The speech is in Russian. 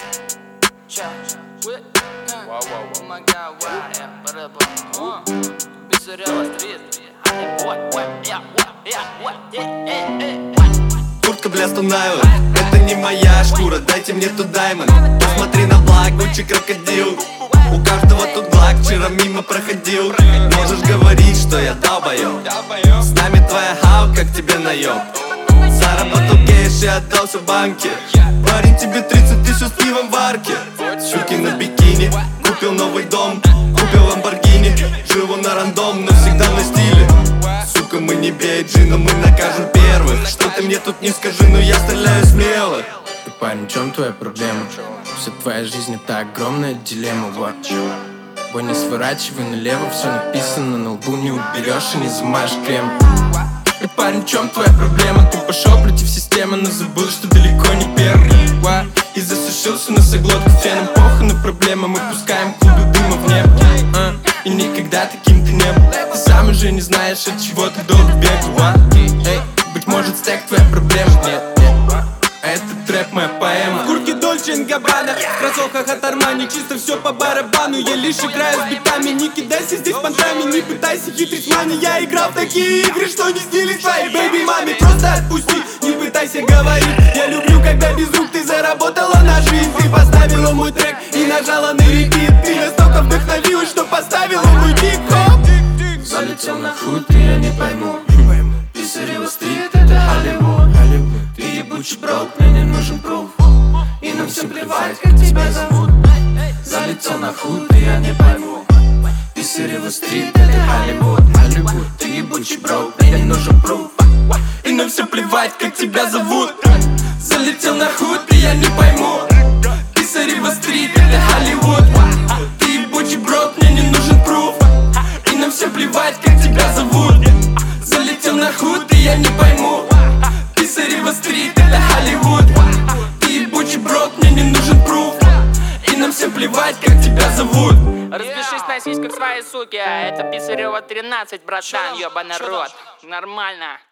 Куртка блесту Найла, это не моя шкура, дайте мне тут даймонд. Посмотри на благ, Гуччи крокодил. У каждого тут глак, вчера мимо проходил. Можешь говорить, что я долбоёб. С нами твоя хавка, к тебе наёб. Заработал кэш и отдался в банке. Парень, тебе 30 тысяч с пивом в арке. Щуки на бикини, купил новый дом, купил ламборгини. Живу на рандом, но всегда на стиле. Сука, мы не BIG, но мы накажем первых. Что ты мне тут не скажи, но я стреляю смело. Ты, парень, в чем твоя проблема? Вся твоя жизнь это огромная дилемма, вот. Бой, не сворачивай налево, все написано на лбу, не уберешь и не замажешь крем. Ты, парень, в чем твоя проблема? Ты пошел против системы, но забыл, что далеко не первый. И засушился носоглотку феном. Похуй на проблемы, мы пускаем клубы дыма в небо. И никогда таким ты не был. Ты сам уже не знаешь, от чего ты долго бегал. Эй, быть может, стек твоя проблема? Нет, а этот трэп моя поэма. В куртке Дольче & Габбана, в кроссовках от Армани, чисто все по барабану. Я лишь играю с битами, не кидайся здесь понтами, не пытайся хитрить мани. Я играл в такие игры, что не снились твоей бэйби маме. Просто отпусти, не пытайся говорить. Я люблю, когда без рук ты заработала на жизнь. Ты поставила мой трек и нажала на репит. Ты настолько вдохновилась, что поставила мой тик-хоп. Залетел на худ, и я не пойму. Писарева стрит, это Холливуд. Ты ебучий брок, мне не нужен пруф. И нам всем плевать, как тебя зовут. Залетел на худ, и я не пойму. Писарева стрит, это Холливуд. Ты ебучий брок, мне не нужен пруф. И нам всем плевать, как тебя зовут. Залетел на худ, и я не пойму. Писарева стрит, это Холливуд. Ты ебучий брок, мне не нужен пруф. И нам всем плевать, как тебя зовут. Залетел на худ, и я не пойму. Писарева стрит, это Холливуд. Ты ебучий брок, мне не нужен пруф. И нам всем плевать, как тебя зовут. Распишись на сиськах своей суки. Это Писарева 13, братан, ёбаный рот. Нормально.